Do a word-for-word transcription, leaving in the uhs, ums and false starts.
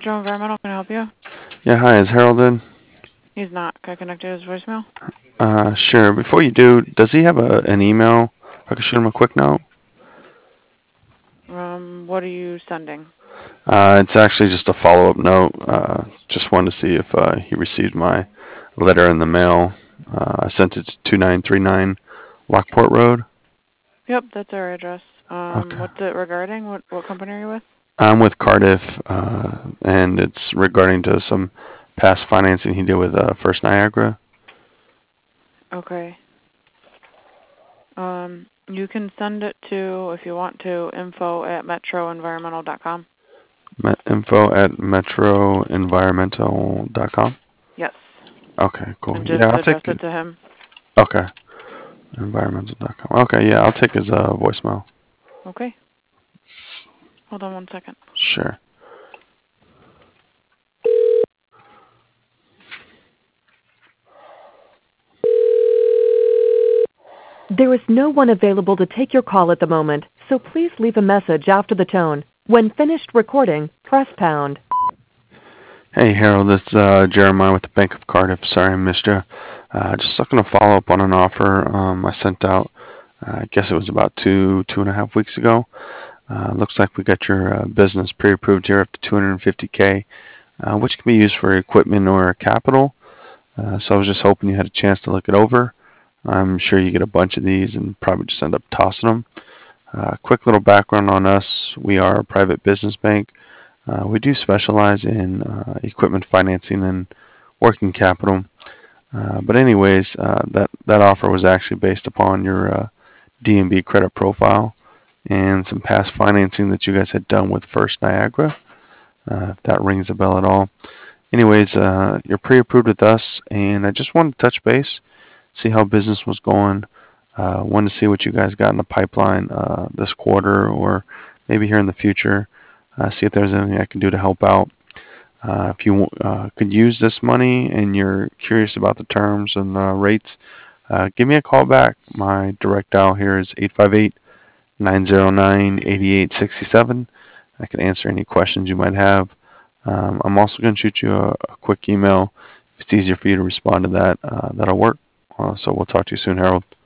Metro Environmental, can I help you? Yeah, hi, is Harold in? He's not. Can I connect to his voicemail? Uh, sure. Before you do, does he have a, an email? I could shoot him a quick note. Um, what are you sending? Uh, it's actually just a follow-up note. Uh, just wanted to see if uh, he received my letter in the mail. Uh, I sent it to two nine three nine Lockport Road. Yep, that's our address. Um, Okay. what's it regarding? What what company are you with? I'm with Cardiff, uh, and it's regarding to some past financing he did with uh, First Niagara. Okay. Um, you can send it to, if you want to, info at metroenvironmental dot com. Met info at metroenvironmental dot com. Yes. Okay, cool. And just Yeah, I'll address take it it. to him. Okay. environmental dot com. Okay, yeah, I'll take his uh, voicemail. Okay. Hold on one second. Sure. There is no one available to take your call at the moment, so please leave a message after the tone. When finished recording, press pound. Hey, Harold, it's uh, Jeremiah with the Bank of Cardiff. Sorry I missed you. Uh, just looking to follow up on an offer um, I sent out. Uh, I guess it was about two, two and a half weeks ago. Uh, looks like we got your uh, business pre-approved here up to two hundred fifty K, uh, which can be used for equipment or capital. Uh, so I was just hoping you had a chance to look it over. I'm sure you get a bunch of these and probably just end up tossing them. Uh, quick little background on us. We are a private business bank. Uh, we do specialize in uh, equipment financing and working capital. Uh, but anyways, uh, that, that offer was actually based upon your uh, D and B credit profile and some past financing that you guys had done with First Niagara, uh, if that rings a bell at all. Anyways, uh, you're pre-approved with us, and I just wanted to touch base, see how business was going. Uh, wanted to see what you guys got in the pipeline uh, this quarter or maybe here in the future. Uh, see if there's anything I can do to help out. Uh, if you uh, could use this money and you're curious about the terms and uh, rates, uh, give me a call back. My direct dial here is eight five eight, nine zero nine, eight eight six seven. I can answer any questions you might have. Um, I'm also going to shoot you a, a quick email. If it's easier for you to respond to that, uh, that'll work. Uh, so we'll talk to you soon, Harold.